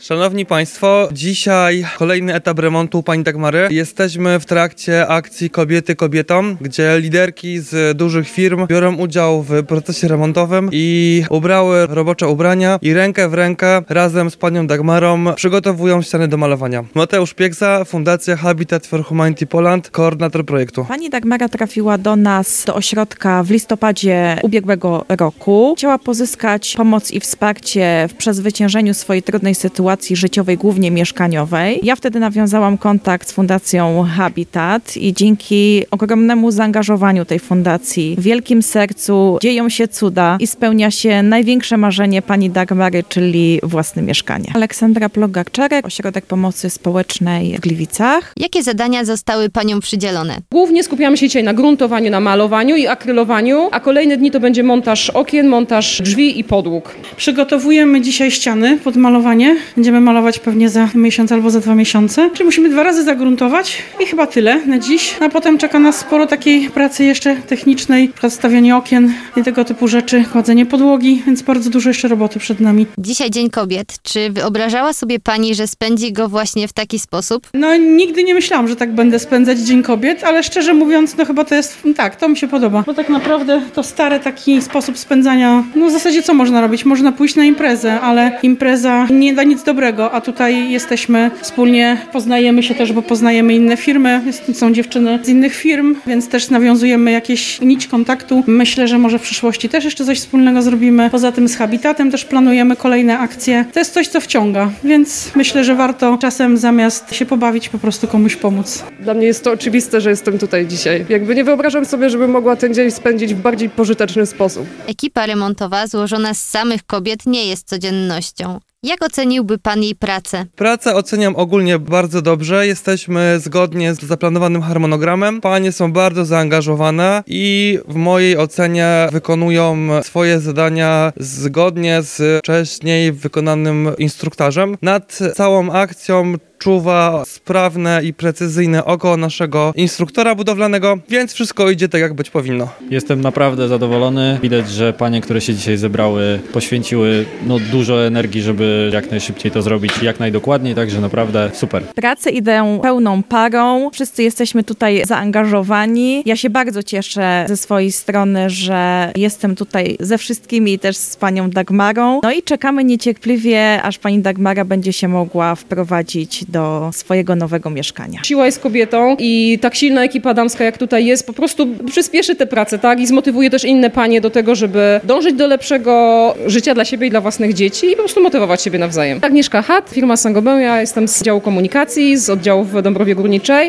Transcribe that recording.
Szanowni Państwo, dzisiaj kolejny etap remontu u Pani Dagmary. Jesteśmy w trakcie akcji Kobiety kobietom, gdzie liderki z dużych firm biorą udział w procesie remontowym i ubrały robocze ubrania i rękę w rękę razem z Panią Dagmarą przygotowują ściany do malowania. Mateusz Pieksa, Fundacja Habitat for Humanity Poland, koordynator projektu. Pani Dagmara trafiła do nas, do ośrodka w listopadzie ubiegłego roku. Chciała pozyskać pomoc i wsparcie w przezwyciężeniu swojej trudnej sytuacji życiowej, głównie mieszkaniowej. Ja wtedy nawiązałam kontakt z Fundacją Habitat i dzięki ogromnemu zaangażowaniu tej fundacji, wielkim sercu dzieją się cuda i spełnia się największe marzenie pani Dagmary, czyli własne mieszkanie. Aleksandra Plogak-Czarek, Ośrodek Pomocy Społecznej w Gliwicach. Jakie zadania zostały paniom przydzielone? Głównie skupiamy się dzisiaj na gruntowaniu, na malowaniu i akrylowaniu, a kolejne dni to będzie montaż okien, montaż drzwi i podłóg. Przygotowujemy dzisiaj ściany pod malowanie. Będziemy malować pewnie za miesiąc albo za 2 miesiące. Czyli musimy 2 razy zagruntować i chyba tyle na dziś. A potem czeka nas sporo takiej pracy jeszcze technicznej, stawianie okien i tego typu rzeczy, kładzenie podłogi, więc bardzo dużo jeszcze roboty przed nami. Dzisiaj Dzień Kobiet. Czy wyobrażała sobie pani, że spędzi go właśnie w taki sposób? No nigdy nie myślałam, że tak będę spędzać Dzień Kobiet, ale szczerze mówiąc, no chyba to jest, tak, to mi się podoba. Bo tak naprawdę to stary taki sposób spędzania, no w zasadzie co można robić? Można pójść na imprezę, ale impreza nie da nic dobrego, a tutaj jesteśmy wspólnie, poznajemy się też, bo poznajemy inne firmy, są dziewczyny z innych firm, więc też nawiązujemy jakieś nić kontaktu. Myślę, że może w przyszłości też jeszcze coś wspólnego zrobimy. Poza tym z Habitatem też planujemy kolejne akcje. To jest coś, co wciąga, więc myślę, że warto czasem zamiast się pobawić, po prostu komuś pomóc. Dla mnie jest to oczywiste, że jestem tutaj dzisiaj. Jakby nie wyobrażam sobie, żebym mogła ten dzień spędzić w bardziej pożyteczny sposób. Ekipa remontowa złożona z samych kobiet nie jest codziennością. Jak oceniłby pan jej pracę? Pracę oceniam ogólnie bardzo dobrze. Jesteśmy zgodnie z zaplanowanym harmonogramem. Panie są bardzo zaangażowane i w mojej ocenie wykonują swoje zadania zgodnie z wcześniej wykonanym instruktażem. Nad całą akcją czuwa sprawne i precyzyjne oko naszego instruktora budowlanego, więc wszystko idzie tak, jak być powinno. Jestem naprawdę zadowolony. Widać, że panie, które się dzisiaj zebrały, poświęciły dużo energii, żeby jak najszybciej to zrobić, jak najdokładniej, także naprawdę super. Prace idą pełną parą, wszyscy jesteśmy tutaj zaangażowani. Ja się bardzo cieszę ze swojej strony, że jestem tutaj ze wszystkimi, też z panią Dagmarą. No i czekamy niecierpliwie, aż pani Dagmara będzie się mogła wprowadzić do swojego nowego mieszkania. Siła jest kobietą i tak silna ekipa damska, jak tutaj jest, po prostu przyspieszy tę pracę, tak? I zmotywuje też inne panie do tego, żeby dążyć do lepszego życia dla siebie i dla własnych dzieci i po prostu motywować siebie nawzajem. Agnieszka Hat, firma Saint-Gobain, ja jestem z działu komunikacji, z oddziału w Dąbrowie Górniczej.